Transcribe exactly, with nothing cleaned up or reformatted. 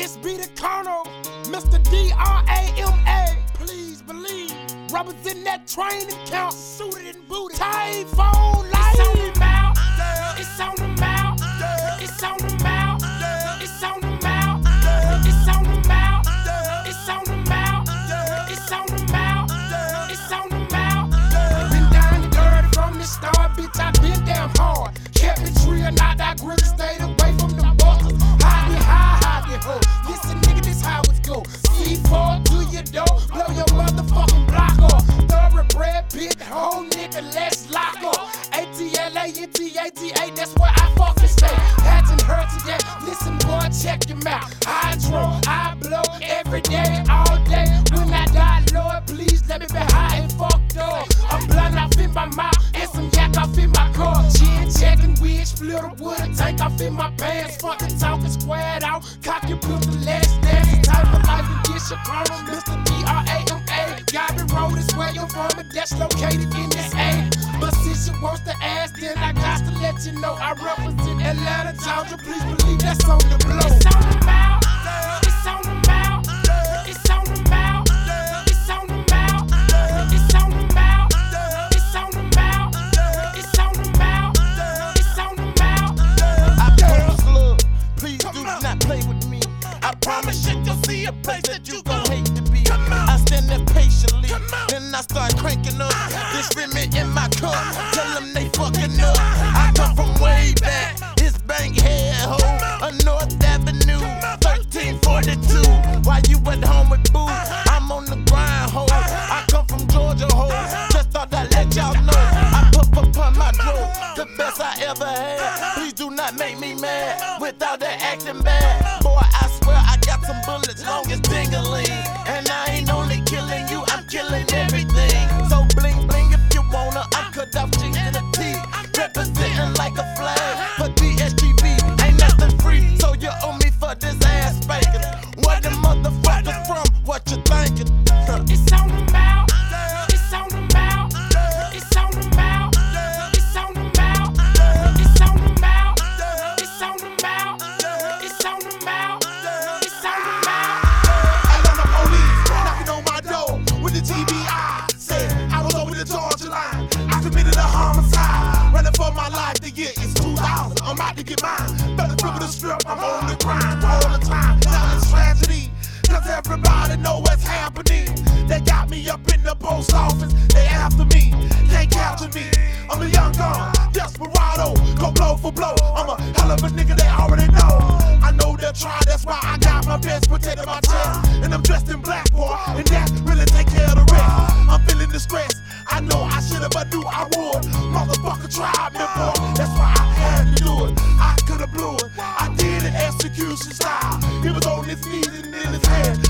This be the Colonel, Mister D R A M A. Please believe, rubbers in that training camp, suited and booted. Time phone light. It's on the mouth. It's on the mouth. It's on the mouth. It's on the mouth. It's on the mouth. It's on the mouth. It's on the mouth. It's on the mouth. Been down and dirty from the start, bitch. I been damn hard. Kept it real, not that grill, stayed away from the buckles. Hide it high, hide it ho. Listen, nigga, this how it go. C four to your door, blow your motherfucking block off. Thoroughbred, bitch, whole nigga, let's lock up. A T L A, N T A T A, that's where I fucking stay. Hasn't heard to yet, listen, boy, check your mouth. Hydro, I blow every day, all day. When I die, Lord, please let me be high and fucked up. I'm blind off in my mouth, and some yak off in my car. Chin checking, weed, split a wood, tank off in my pants. Fucking talking squared out, cock your pistol, let's dance. The type of life you get your colonel, Mister D R A M A. Garbage Road is where you're from, and that's located in this A. But since you wants to ask, then I got to let you know I represent Atlanta, Georgia. Please believe that's on the blow. It's on the mouth. It's on the mouth. It's on the mouth. It's on the mouth. It's on the mouth. It's on the mouth. It's on the mouth. It's on the mouth. I promise, love, please do not play with me. I promise you, you'll see a place that you gon' hate to be. I stand there patiently, then I start cranking up this Remy in my cup. Tell them they fucking up. I come from way back. It's Bankhead, ho, a North Avenue, thirteen forty-two. While you at home with boo, I'm on the grind, ho. I come from Georgia, ho. Just thought I'd let y'all know. I put upon my throat, the best I ever had. Please do not make me mad without that acting bad. Boy, I swear I got some bullets long as ding-a-ling. And I ain't only killing you, I'm killing everything. So bling bling if you wanna, I'm cut off cheeks to the teeth. Representing like a flag for D S G B. Ain't nothing free, so you owe me for this ass spanking. Where the motherfuckers from? What you thinking? It's on the mouth. It's on the mouth. It's on the mouth. It's on the mouth. It's on the mouth. It's on the mouth. It's on the mouth. It's on the mouth. Atlanta police knocking on my door with the T B I. Said I was over the Georgia line. I committed a homicide. Running for my life. The year is two thousand. I'm out to get mine. Better dribble the strip. I'm on the grind all the time. Now it's tragedy. Cause everybody know what's happening. They got me up in the post office. They after me. Can't capture me. I'm a young gun. Desperado. Go blow for blow. I'm a hell of a nigga they already know. I know they'll try. That's why I got my best protecting my chest. And I'm dressed in black, boy. And that really take care of the rest. I'm feeling the stress. I know I should've, but knew I would. Motherfucker tried me, boy. That's why I had to do it. I could've blew it. I did it execution style. He was on his knees and in his hand.